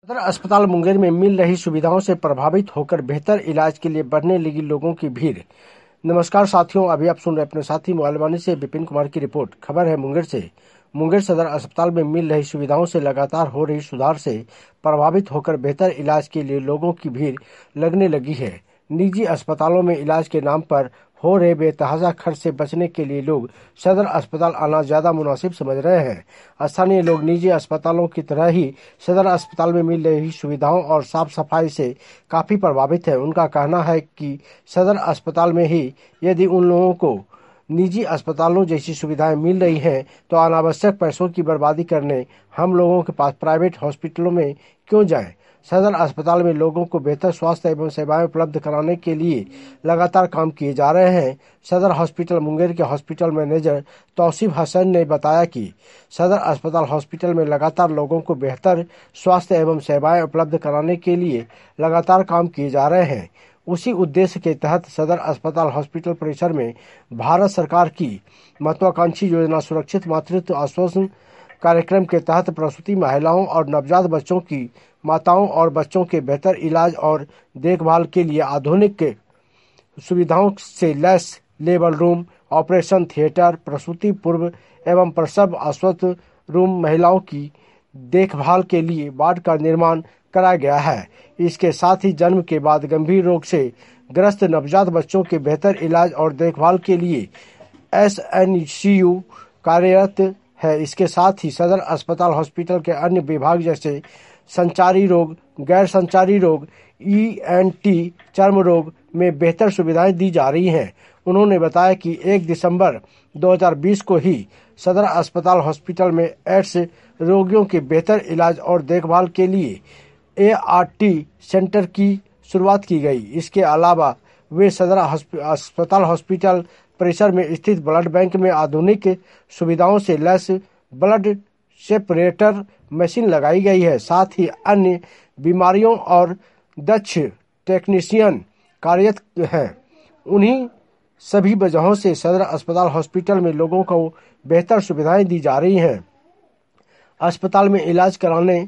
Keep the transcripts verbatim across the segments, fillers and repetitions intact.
सदर अस्पताल मुंगेर में मिल रही सुविधाओं से प्रभावित होकर बेहतर इलाज के लिए बढ़ने लगी लोगों की भीड़। नमस्कार साथियों, अभी आप सुन रहे अपने साथी मोबाइलवानी से विपिन कुमार की रिपोर्ट। खबर है मुंगेर से। मुंगेर सदर अस्पताल में मिल रही सुविधाओं से लगातार हो रही सुधार से प्रभावित होकर बेहतर इलाज के लिए लोगों की भीड़ लगने लगी है। निजी अस्पतालों में इलाज के नाम पर हो रहे बेतहाशा खर्च से बचने के लिए लोग सदर अस्पताल आना ज्यादा मुनासिब समझ रहे हैं। स्थानीय लोग निजी अस्पतालों की तरह ही सदर अस्पताल में मिल रही सुविधाओं और साफ सफाई से काफी प्रभावित है। उनका कहना है कि सदर अस्पताल में ही यदि उन लोगों को निजी अस्पतालों जैसी सुविधाएं मिल रही हैं तो अनावश्यक पैसों की बर्बादी करने हम लोगों के पास प्राइवेट हॉस्पिटलों में क्यों जाएं। सदर अस्पताल में लोगों को बेहतर स्वास्थ्य एवं सेवाएं उपलब्ध कराने के लिए लगातार काम किए जा रहे हैं। सदर हॉस्पिटल मुंगेर के हॉस्पिटल मैनेजर तौसीफ हसन ने बताया कि सदर अस्पताल हॉस्पिटल में लगातार लोगों को बेहतर स्वास्थ्य एवं सेवाएं उपलब्ध कराने के लिए लगातार काम किए जा रहे हैं। उसी उद्देश्य के तहत सदर अस्पताल हॉस्पिटल परिसर में भारत सरकार की महत्वाकांक्षी योजना सुरक्षित मातृत्व आश्वासन कार्यक्रम के तहत प्रसूति महिलाओं और नवजात बच्चों की माताओं और बच्चों के बेहतर इलाज और देखभाल के लिए आधुनिक सुविधाओं से लैस लेबर रूम, ऑपरेशन थिएटर, प्रसूति पूर्व एवं प्रसव आश्वस्त रूम, महिलाओं की देखभाल के लिए वार्ड का निर्माण कराया गया है। इसके साथ ही जन्म के बाद गंभीर रोग से ग्रस्त नवजात बच्चों के बेहतर इलाज और देखभाल के लिए एस एन सी यू कार्यरत है। इसके साथ ही सदर अस्पताल हॉस्पिटल के अन्य विभाग जैसे संचारी रोग, गैर संचारी रोग, ई एन टी, चर्म रोग में बेहतर सुविधाएं दी जा रही हैं। उन्होंने बताया कि एक दिसंबर दो हज़ार बीस को ही सदर अस्पताल हॉस्पिटल में एड्स रोगियों के बेहतर इलाज और देखभाल के लिए ए आर टी सेंटर की शुरुआत की गई। इसके अलावा वे सदर अस्पताल हॉस्पिटल परिसर में स्थित ब्लड बैंक में आधुनिक सुविधाओं से लैस ब्लड सेपरेटर मशीन लगाई गई है। साथ ही अन्य बीमारियों और दक्ष टेक्नीशियन कार्यरत हैं। उन्हीं सभी वजहों से सदर अस्पताल हॉस्पिटल में लोगों को बेहतर सुविधाएं दी जा रही हैं। अस्पताल में इलाज कराने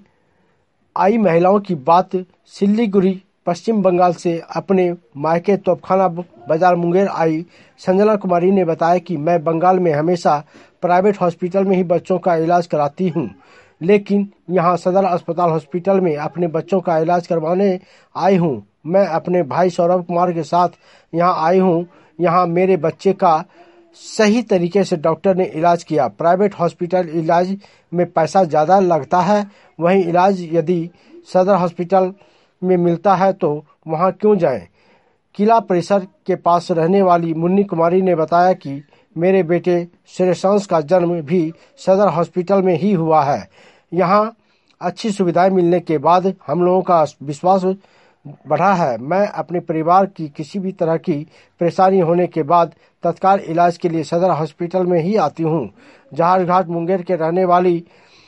आई महिलाओं की बात सिल्लीगुड़ी पश्चिम बंगाल से अपने मायके तोपखाना बाजार मुंगेर आई संजना कुमारी ने बताया कि मैं बंगाल में हमेशा प्राइवेट हॉस्पिटल में ही बच्चों का इलाज कराती हूं, लेकिन यहां सदर अस्पताल हॉस्पिटल में अपने बच्चों का इलाज करवाने आई हूं। मैं अपने भाई सौरभ कुमार के साथ यहां आई हूं। यहां मेरे बच्चे का सही तरीके से डॉक्टर ने इलाज किया। प्राइवेट हॉस्पिटल इलाज में पैसा ज़्यादा लगता है, वहीं इलाज यदि सदर हॉस्पिटल में मिलता है तो वहां क्यों जाएं। किला परिसर के पास रहने वाली मुन्नी कुमारी ने बताया कि मेरे बेटे श्रेयांश का जन्म भी सदर हॉस्पिटल में ही हुआ है। यहां अच्छी सुविधाएं मिलने के बाद हम लोगों का विश्वास बढ़ा है। मैं अपने परिवार की किसी भी तरह की परेशानी होने के बाद तत्काल इलाज के लिए सदर हॉस्पिटल में ही आती हूं। जहाजघाट मुंगेर के रहने वाली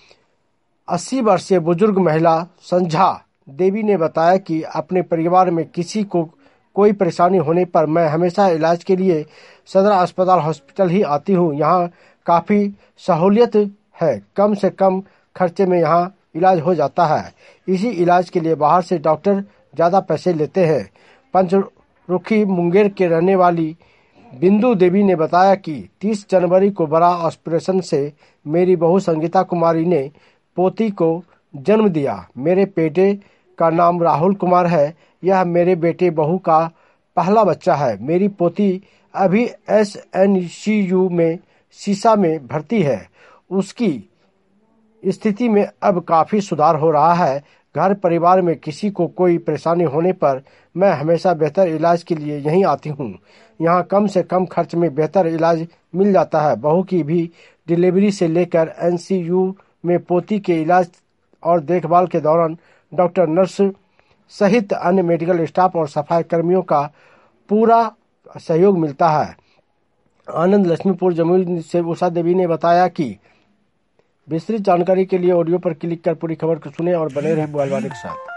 अस्सी वर्षीय बुजुर्ग महिला संझा देवी ने बताया कि अपने परिवार में किसी को कोई परेशानी होने पर मैं हमेशा इलाज के लिए सदर अस्पताल हॉस्पिटल ही आती हूं। यहां काफ़ी सहूलियत है, कम से कम खर्चे में यहां इलाज हो जाता है। इसी इलाज के लिए बाहर से डॉक्टर ज़्यादा पैसे लेते हैं। पंचरुखी मुंगेर के रहने वाली बिंदु देवी ने बताया कि तीस जनवरी को बड़ा ऑपरेशन से मेरी बहू संगीता कुमारी ने पोती को जन्म दिया। मेरे बेटे का नाम राहुल कुमार है। यह मेरे बेटे बहू का पहला बच्चा है। मेरी पोती अभी एस एन सी यू में सीसा में भर्ती है। उसकी स्थिति में अब काफ़ी सुधार हो रहा है। घर परिवार में किसी को कोई परेशानी होने पर मैं हमेशा बेहतर इलाज के लिए यहीं आती हूँ। यहाँ कम से कम खर्च में बेहतर इलाज मिल जाता है। बहू की भी डिलीवरी से लेकर एन सी यू में पोती के इलाज और देखभाल के दौरान डॉक्टर, नर्स सहित अन्य मेडिकल स्टाफ और सफाई कर्मियों का पूरा सहयोग मिलता है। आनंद लक्ष्मीपुर जमुई से उषा देवी ने बताया कि विस्तृत जानकारी के लिए ऑडियो पर क्लिक कर पूरी खबर को सुने और बने रहे मोबाइल वाले के साथ।